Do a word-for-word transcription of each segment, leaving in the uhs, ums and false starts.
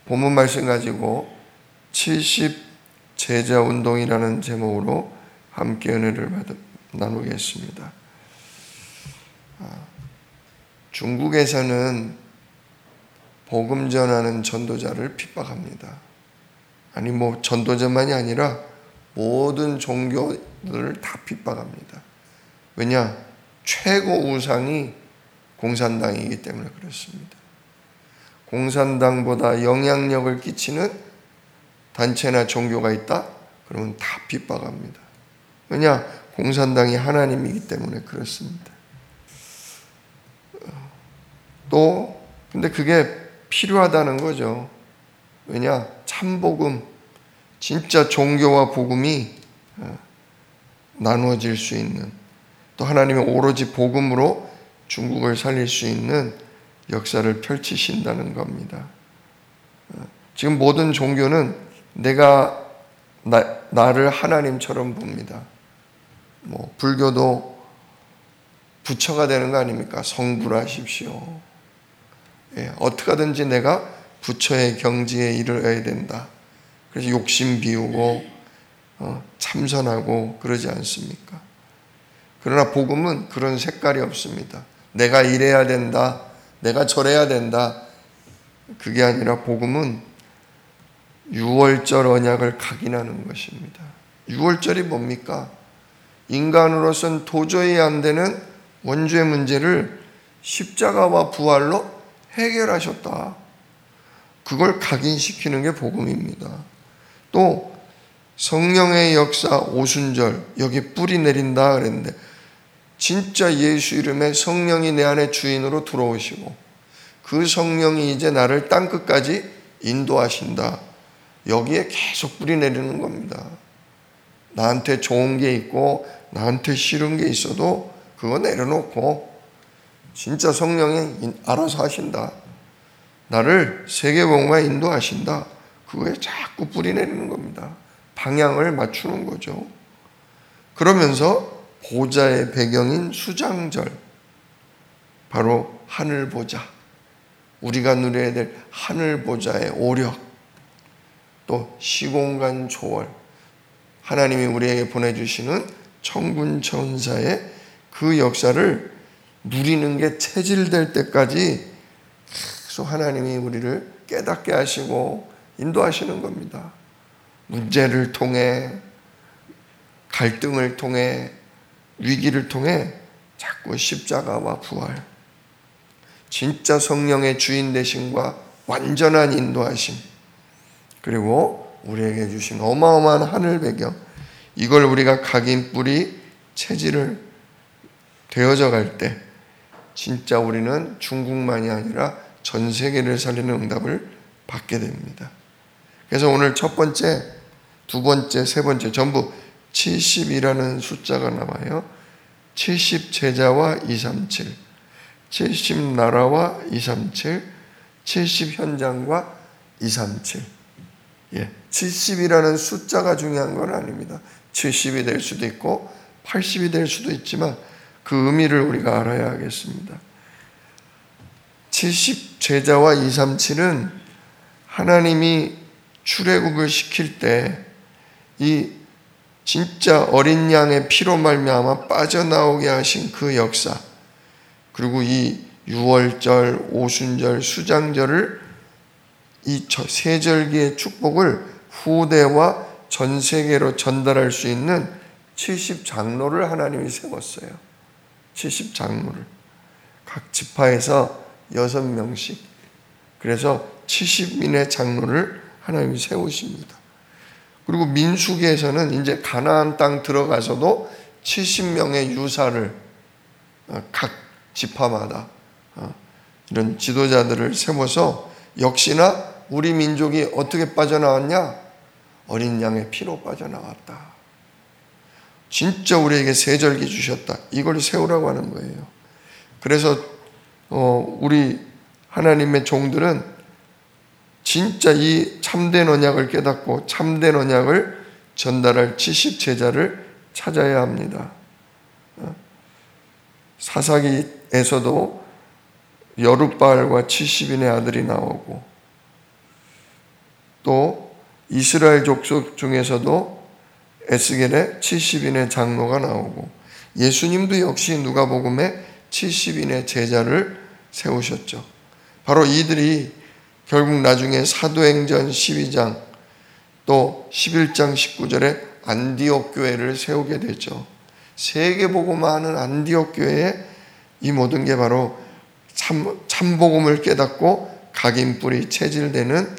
본문 말씀 가지고 칠십 제자 운동이라는 제목으로 함께 은혜를 받아 나누겠습니다. 중국에서는 복음 전하는 전도자를 핍박합니다. 아니 뭐 전도자만이 아니라 모든 종교들을 다 핍박합니다. 왜냐? 최고 우상이 공산당이기 때문에 그렇습니다. 공산당보다 영향력을 끼치는 단체나 종교가 있다? 그러면 다 핍박합니다. 왜냐? 공산당이 하나님이기 때문에 그렇습니다. 또 근데 그게 필요하다는 거죠. 왜냐? 참복음, 진짜 종교와 복음이 나누어질 수 있는, 또 하나님의 오로지 복음으로 중국을 살릴 수 있는 역사를 펼치신다는 겁니다. 지금 모든 종교는 내가 나, 나를 하나님처럼 봅니다. 뭐 불교도 부처가 되는 거 아닙니까? 성불하십시오. 예, 어떻게 하든지 내가 부처의 경지에 이르러야 된다. 그래서 욕심 비우고 어, 참선하고 그러지 않습니까? 그러나 복음은 그런 색깔이 없습니다. 내가 이래야 된다. 내가 저래야 된다. 그게 아니라 복음은 유월절 언약을 각인하는 것입니다. 유월절이 뭡니까? 인간으로서는 도저히 안 되는 원죄 문제를 십자가와 부활로 해결하셨다. 그걸 각인시키는 게 복음입니다. 또 성령의 역사 오순절, 여기 뿌리 내린다 그랬는데 진짜 예수 이름에 성령이 내 안에 주인으로 들어오시고 그 성령이 이제 나를 땅끝까지 인도하신다. 여기에 계속 뿌리 내리는 겁니다. 나한테 좋은 게 있고 나한테 싫은 게 있어도 그거 내려놓고 진짜 성령이 알아서 하신다. 나를 세계복음에 인도하신다. 그거에 자꾸 뿌리 내리는 겁니다. 방향을 맞추는 거죠. 그러면서 보좌의 배경인 수장절, 바로 하늘 보좌, 우리가 누려야 될 하늘 보좌의 오력, 또 시공간 초월, 하나님이 우리에게 보내주시는 천군 천사의 그 역사를 누리는 게 체질될 때까지 계속 하나님이 우리를 깨닫게 하시고 인도하시는 겁니다. 문제를 통해, 갈등을 통해, 위기를 통해 자꾸 십자가와 부활, 진짜 성령의 주인 되심과 완전한 인도하심, 그리고 우리에게 주신 어마어마한 하늘 배경, 이걸 우리가 각인 뿌리 체질을 되어져 갈 때 진짜 우리는 중국만이 아니라 전 세계를 살리는 응답을 받게 됩니다. 그래서 오늘 첫 번째, 두 번째, 세 번째 전부 칠십이라는 숫자가 나와요. 칠십 제자와 이백삼십칠, 칠십 나라와 이백삼십칠, 칠십 현장과 이백삼십칠. 예, 칠십이라는 숫자가 중요한 건 아닙니다. 칠십이 될 수도 있고 팔십이 될 수도 있지만 그 의미를 우리가 알아야 하겠습니다. 칠십 제자와 이백삼십칠은 하나님이 출애굽을 시킬 때 이 진짜 어린 양의 피로 말미암아 빠져나오게 하신 그 역사, 그리고 이 유월절, 오순절, 수장절을 이 세절기의 축복을 후대와 전 세계로 전달할 수 있는 칠십 장로를 하나님이 세웠어요. 칠십 장로를 각 지파에서 여섯 명씩, 그래서 칠십 인의 장로를 하나님이 세우십니다. 그리고 민수기에서는 이제 가나안 땅 들어가서도 칠십 명의 유사를 각 지파마다 이런 지도자들을 세워서 역시나 우리 민족이 어떻게 빠져나왔냐? 어린 양의 피로 빠져나왔다. 진짜 우리에게 세절기 주셨다. 이걸 세우라고 하는 거예요. 그래서 어, 우리 하나님의 종들은 진짜 이 참된 언약을 깨닫고 참된 언약을 전달할 칠십 제자를 찾아야 합니다. 사사기에서도 여룻바알과 칠십 인의 아들이 나오고 또 이스라엘 족속 중에서도 에스겔의 칠십 인의 장로가 나오고 예수님도 역시 누가복음에 칠십 인의 제자를 세우셨죠. 바로 이들이 결국 나중에 사도행전 십이 장 또 십일 장 십구 절에 안디옥 교회를 세우게 되죠. 세계복음화하는 안디옥 교회에 이 모든 게 바로 참, 참복음을 깨닫고 각인뿔이 체질되는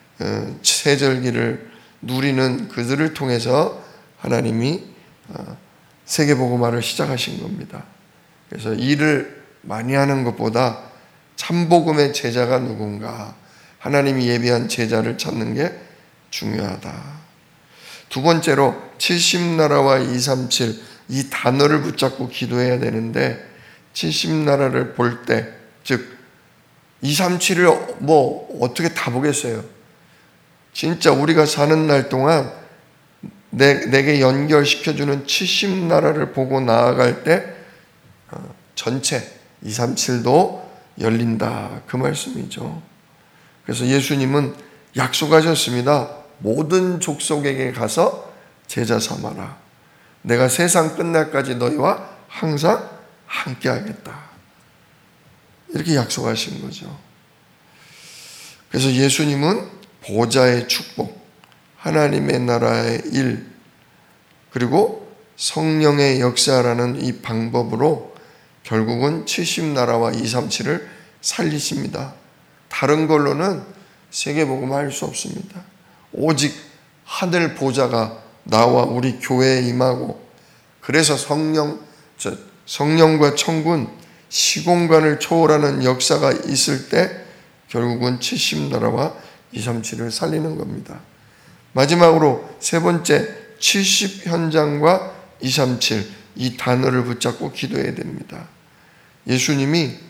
세절기를 누리는 그들을 통해서 하나님이 세계복음화를 시작하신 겁니다. 그래서 일을 많이 하는 것보다 참복음의 제자가 누군가, 하나님이 예비한 제자를 찾는 게 중요하다. 두 번째로 칠십 나라와 이백삼십칠 이 단어를 붙잡고 기도해야 되는데, 칠십 나라를 볼 때, 즉 이백삼십칠을 뭐 어떻게 다 보겠어요. 진짜 우리가 사는 날 동안 내, 내게 연결시켜주는 칠십 나라를 보고 나아갈 때 전체 이백삼십칠도 열린다, 그 말씀이죠. 그래서 예수님은 약속하셨습니다. 모든 족속에게 가서 제자 삼아라. 내가 세상 끝날까지 너희와 항상 함께 하겠다, 이렇게 약속하신 거죠. 그래서 예수님은 보좌의 축복, 하나님의 나라의 일, 그리고 성령의 역사라는 이 방법으로 결국은 칠십 나라와 이백삼십칠을 살리십니다. 다른 걸로는 세계복음 할 수 없습니다. 오직 하늘 보좌가 나와 우리 교회에 임하고, 그래서 성령, 성령과 천군, 시공간을 초월하는 역사가 있을 때 결국은 칠십 나라와 이백삼십칠을 살리는 겁니다. 마지막으로 세 번째, 칠십 현장과 이백삼십칠, 이 단어를 붙잡고 기도해야 됩니다. 예수님이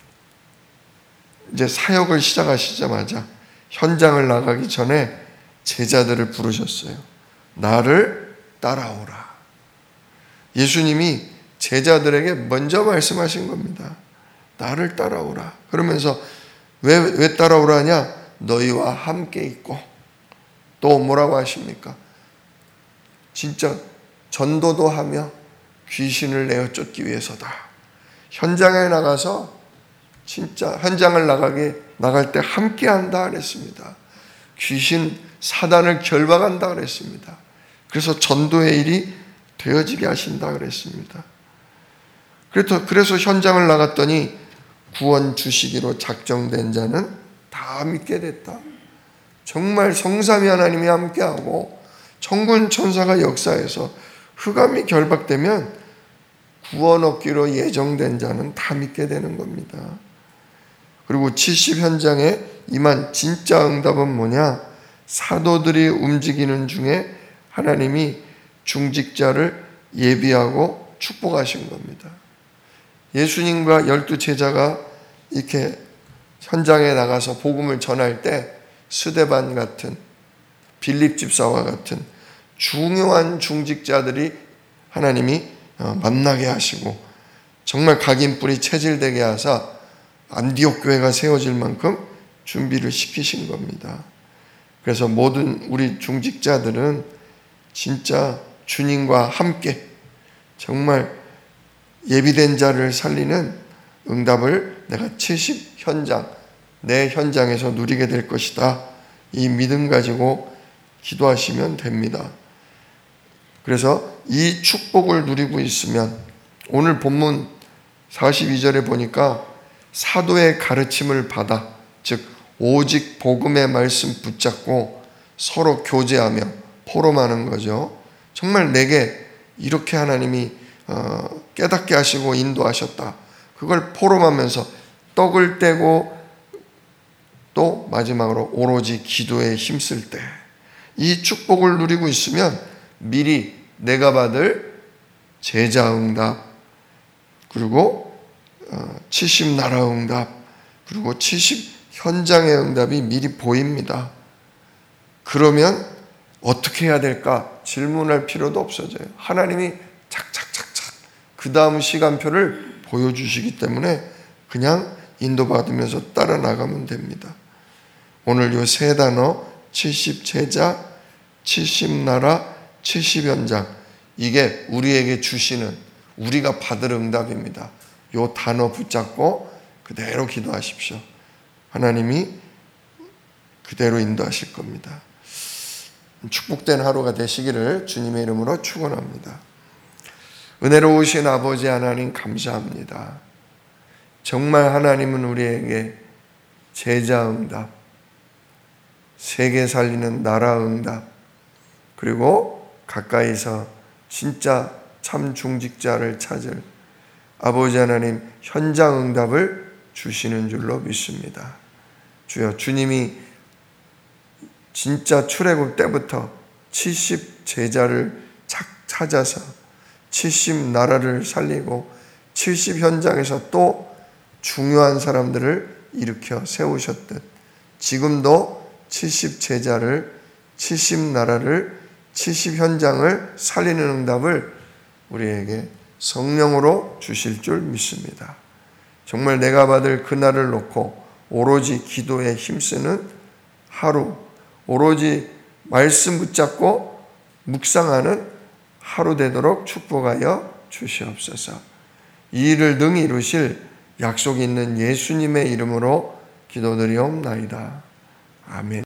이제 사역을 시작하시자마자 현장을 나가기 전에 제자들을 부르셨어요. 나를 따라오라. 예수님이 제자들에게 먼저 말씀하신 겁니다. 나를 따라오라. 그러면서 왜, 왜 따라오라 하냐? 너희와 함께 있고, 또 뭐라고 하십니까? 진짜 전도도 하며 귀신을 내어 쫓기 위해서다. 현장에 나가서 진짜 현장을 나가게 나갈 때 함께 한다 그랬습니다. 귀신 사단을 결박한다 그랬습니다. 그래서 전도의 일이 되어지게 하신다 그랬습니다. 그래서, 그래서 현장을 나갔더니 구원 주시기로 작정된 자는 다 믿게 됐다. 정말 성삼위 하나님이 함께하고 천군 천사가 역사해서 흑암이 결박되면 구원 얻기로 예정된 자는 다 믿게 되는 겁니다. 그리고 칠십 현장에 임한 진짜 응답은 뭐냐? 사도들이 움직이는 중에 하나님이 중직자를 예비하고 축복하신 겁니다. 예수님과 열두 제자가 이렇게 현장에 나가서 복음을 전할 때 스데반 같은, 빌립 집사와 같은 중요한 중직자들이 하나님이 만나게 하시고 정말 각인뿔이 체질되게 하사 안디옥 교회가 세워질 만큼 준비를 시키신 겁니다. 그래서 모든 우리 중직자들은 진짜 주님과 함께 정말 예비된 자를 살리는 응답을 내가 칠십 현장, 내 현장에서 누리게 될 것이다. 이 믿음 가지고 기도하시면 됩니다. 그래서 이 축복을 누리고 있으면, 오늘 본문 사십이 절에 보니까 사도의 가르침을 받아, 즉 오직 복음의 말씀 붙잡고 서로 교제하며 포럼하는 거죠. 정말 내게 이렇게 하나님이 깨닫게 하시고 인도하셨다. 그걸 포럼하면서 떡을 떼고 또 마지막으로 오로지 기도에 힘쓸 때, 이 축복을 누리고 있으면 미리 내가 받을 제자 응답, 그리고 칠십 나라 응답, 그리고 칠십 현장의 응답이 미리 보입니다. 그러면 어떻게 해야 될까 질문할 필요도 없어져요. 하나님이 착착착착 그 다음 시간표를 보여주시기 때문에 그냥 인도받으면서 따라 나가면 됩니다. 오늘 이 세 단어 칠십 제자, 칠십 나라, 칠십 현장. 이게 우리에게 주시는, 우리가 받을 응답입니다. 이 단어 붙잡고 그대로 기도하십시오. 하나님이 그대로 인도하실 겁니다. 축복된 하루가 되시기를 주님의 이름으로 축원합니다. 은혜로우신 아버지 하나님 감사합니다. 정말 하나님은 우리에게 제자 응답, 세계 살리는 나라 응답, 그리고 가까이서 진짜 참 중직자를 찾을 아버지 하나님 현장 응답을 주시는 줄로 믿습니다. 주여, 주님이 진짜 출애굽 때부터 칠십 제자를 찾아서 칠십 나라를 살리고 칠십 현장에서 또 중요한 사람들을 일으켜 세우셨듯 지금도 칠십 제자를, 칠십 나라를, 칠십 현장을 살리는 응답을 우리에게 성령으로 주실 줄 믿습니다. 정말 내가 받을 그날을 놓고 오로지 기도에 힘쓰는 하루, 오로지 말씀 붙잡고 묵상하는 하루 되도록 축복하여 주시옵소서. 이 일을 능히 이루실 약속이 있는 예수님의 이름으로 기도드리옵나이다. 아멘.